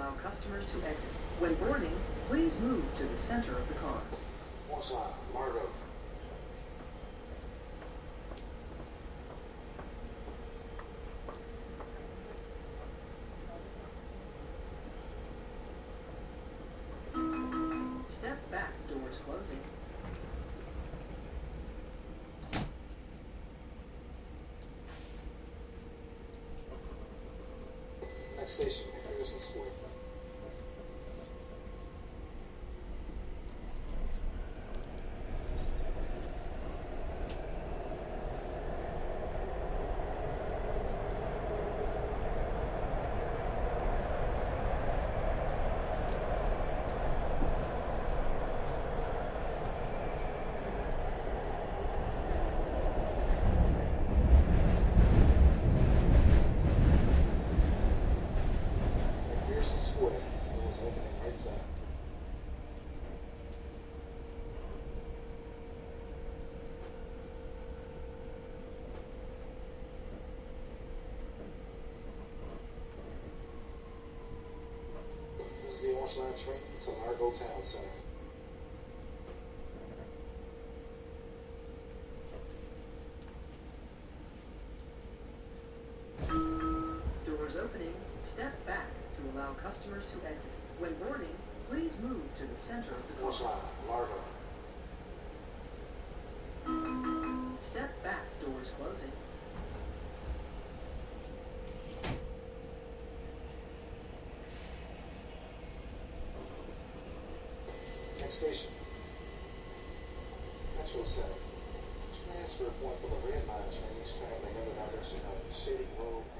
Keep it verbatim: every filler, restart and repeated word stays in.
allow customers to exit. When boarding, please move to the center of the car. What's that? Margo. Step back, doors closing. Next station, McPherson Square. McPherson Square. Doors opening right side. This is the Orangeline train to Largo Town Center. Doors opening. Step back to allow customers to exit. When boarding, please move to the center of the car. Orangeline, Largo. Step back, doors closing. Next station, Metro Center. Transfer point for the Red Line trains traveling in the direction of Shady Road